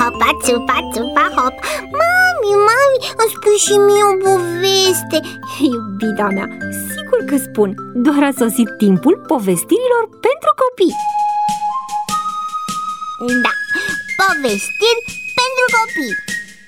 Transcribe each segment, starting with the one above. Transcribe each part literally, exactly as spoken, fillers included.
hopa, țupa, țupa, hop. Mami, mami, îmi spui și mie o poveste. Iubita mea, sigur că spun. Doar a sosit timpul povestirilor pentru copii. Da, povestiri pentru copii.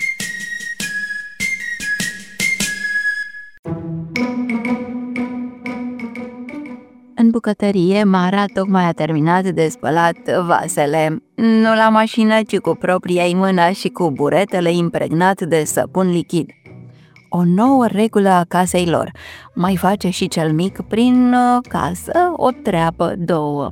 În bucătărie, Mara tocmai a terminat de spălat vasele. Nu la mașină, ci cu propria ei mână și cu buretele impregnat de săpun lichid. O nouă regulă a casei lor. Mai face și cel mic prin casă o treabă, două.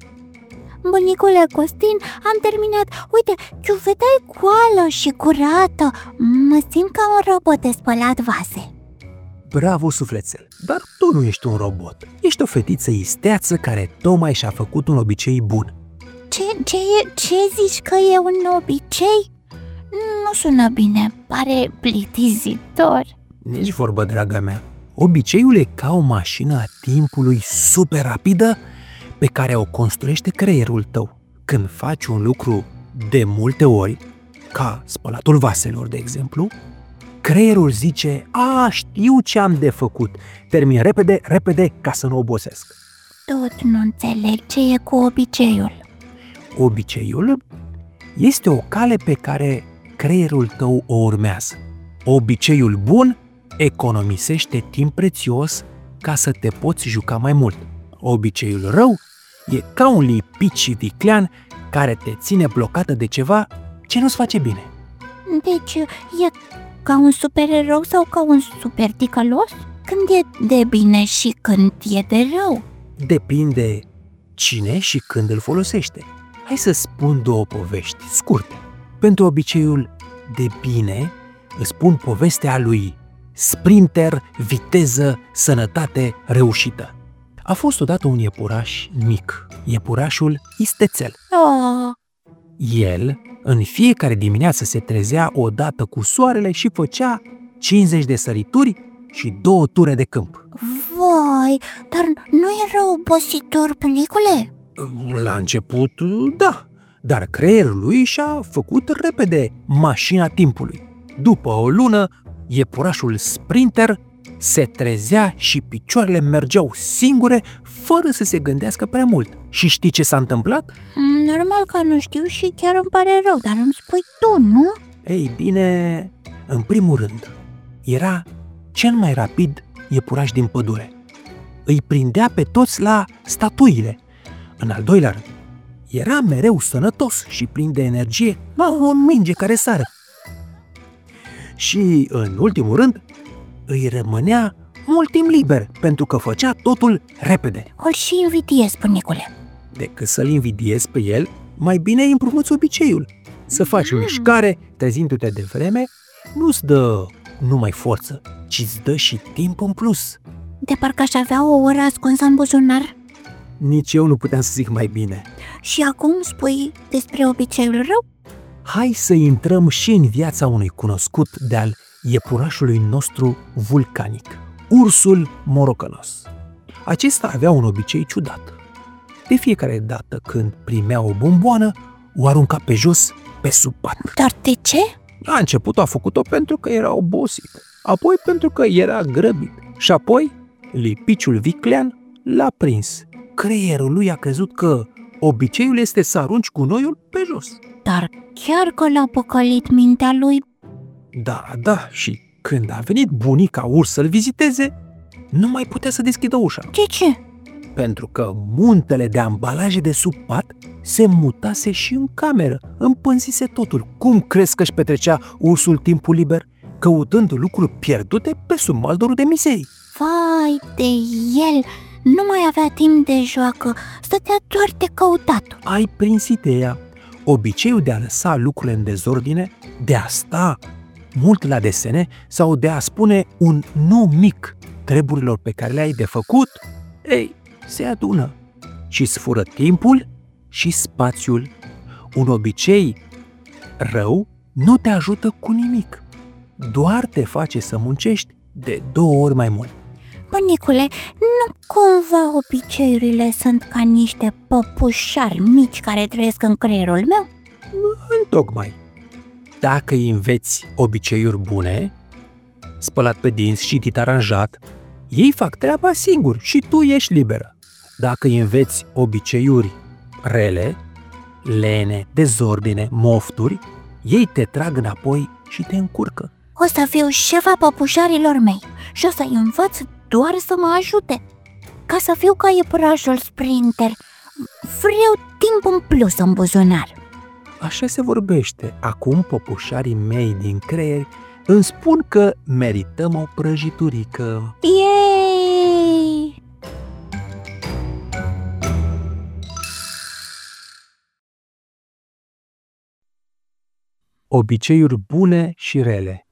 Bunicule Costin, am terminat. Uite, chiuveta e goală și curată. Mă simt ca un robot de spălat vase. Bravo, sufletel, dar tu nu ești un robot. Ești o fetiță isteață care tocmai și-a făcut un obicei bun. Ce, ce, ce zici că e un obicei? Nu sună bine, pare plictisitor. Nici vorbă, draga mea. Obiceiul e ca o mașină a timpului super rapidă pe care o construiește creierul tău. Când faci un lucru de multe ori, ca spălatul vaselor, de exemplu, creierul zice: a, știu ce am de făcut, termin repede, repede, ca să nu obosesc. Tot nu înțeleg ce e cu obiceiul. Obiceiul este o cale pe care creierul tău o urmează. Obiceiul bun economisește timp prețios ca să te poți juca mai mult. Obiceiul rău e ca un lipici viclean care te ține blocată de ceva ce nu-ți face bine. Deci e ca un supererou sau ca un super ticălos? Când e de bine și când e de rău? Depinde cine și când îl folosește. Hai să spun două povești scurte. Pentru obiceiul de bine îți spun povestea lui Sprinter, viteză, sănătate, reușită. A fost odată un iepuraș mic, iepurașul Istețel. Oh. El, în fiecare dimineață, se trezea odată cu soarele și făcea cincizeci de sărituri și două ture de câmp. Vai, dar nu era obositor, bunicule? La început, da, dar creierul lui și-a făcut repede mașina timpului. După o lună, iepurașul Sprinter se trezea și picioarele mergeau singure, fără să se gândească prea mult. Și știi ce s-a întâmplat? Normal că nu știu și chiar îmi pare rău, dar îmi spui tu, nu? Ei bine, în primul rând, era cel mai rapid iepuraș din pădure. Îi prindea pe toți la statuile. În al doilea rând, era mereu sănătos și plin de energie, ca o minge care sară. Și, în ultimul rând, îi rămânea mult timp liber, pentru că făcea totul repede. O și invidiez, bunicule. Decât să-l invidiezi pe el, mai bine îi împrumuți obiceiul. Să faci mm. mișcare, trezindu-te de vreme, nu-ți dă numai forță, ci îți dă și timp în plus. De parcă aș avea o oră ascunsă în buzunar. Nici eu nu puteam să zic mai bine. Și acum spui despre obiceiul rău? Hai să intrăm și în viața unui cunoscut de-al iepurașului nostru vulcanic, ursul morocănos. Acesta avea un obicei ciudat. De fiecare dată când primea o bomboană, o arunca pe jos, pe sub pat. Dar de ce? La început a făcut-o pentru că era obosit, apoi pentru că era grăbit și apoi lipiciul viclean l-a prins. Creierul lui a crezut că obiceiul este să arunci gunoiul pe jos. Dar chiar că l-a păcălit mintea lui. Da, da, și când a venit bunica urs să-l viziteze, nu mai putea să deschidă ușa. De ce? Pentru că muntele de ambalaje de sub pat se mutase și în cameră, împânzise totul. Cum crezi că își petrecea ursul timpul liber? Căutând lucruri pierdute pe sub maldorul de mizerii. Vai de el! Nu mai avea timp de joacă, stătea doar de căutat. Ai prins ideea. Obiceiul de a lăsa lucrurile în dezordine, de a sta mult la desene sau de a spune un nu mic treburilor pe care le-ai de făcut, ei, se adună și îți fură timpul și spațiul. Un obicei rău nu te ajută cu nimic, doar te face să muncești de două ori mai mult. Bunicule, nu cumva obiceiurile sunt ca niște păpușari mici care trăiesc în creierul meu? Întocmai. Dacă îi înveți obiceiuri bune, spălat pe dinți, citit aranjat, ei fac treaba singuri și tu ești liberă. Dacă îi înveți obiceiuri rele, lene, dezordine, mofturi, ei te trag înapoi și te încurcă. O să fiu șefa păpușarilor mei și o să-i învăț doar să mă ajute. Ca să fiu ca iepurașul Sprinter, vreau timp în plus în buzunar. Așa se vorbește. Acum păpușarii mei din creier îmi spun că merităm o prăjiturică. Yay! Obiceiuri bune și rele.